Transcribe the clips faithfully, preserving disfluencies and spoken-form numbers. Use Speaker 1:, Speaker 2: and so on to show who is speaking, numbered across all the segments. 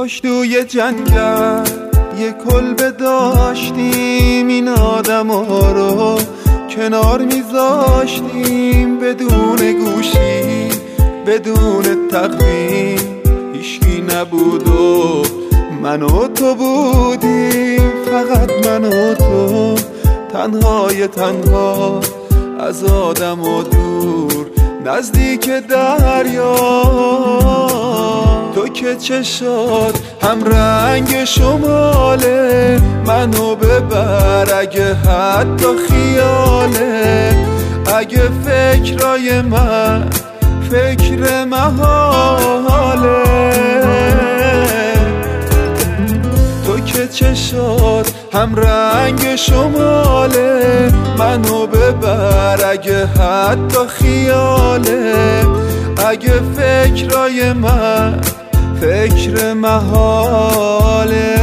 Speaker 1: کاش توی جنگل یه کلبه داشتیم، این آدم ها رو کنار میذاشتیم، بدون گوشی بدون تقویم، هیچکی نبود و من و تو بودیم، فقط من و تو، تنهای تنها از آدم و دور نزدیک دریا. تو که چشات هم رنگ شماله، منو ببر اگه حتی خیاله، اگه فکرای من فکر محاله. تو که چشات هم رنگ شماله، منو ببر اگه حتی خیاله، اگه فکرای من فکر محاله.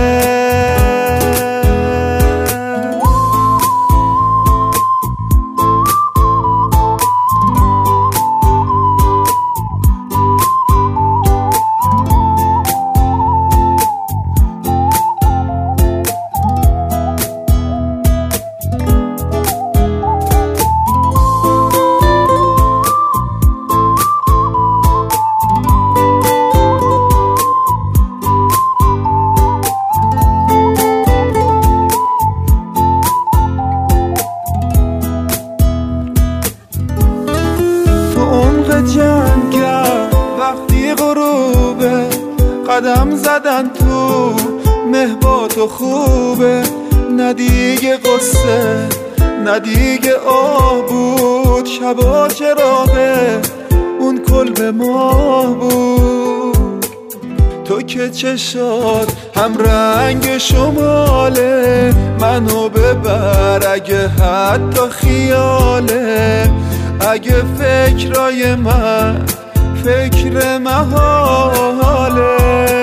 Speaker 1: جنگل وقتی غروبه، قدم زدن تو مه با تو خوبه، نه دیگه قصه نه دیگه آه بود، شبا چراغه اون کلب ما بود. تو که چشات هم رنگ شماله، منو ببر اگه حتی خیاله، اگه فکرای من فکر محاله.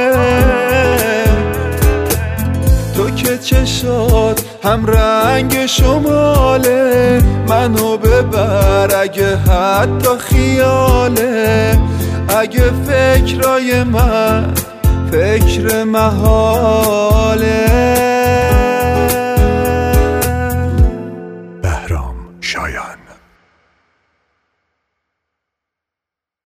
Speaker 1: تو که چشات هم رنگ شماله، منو ببر اگه حتی خیاله، اگه فکرای من فکر محاله.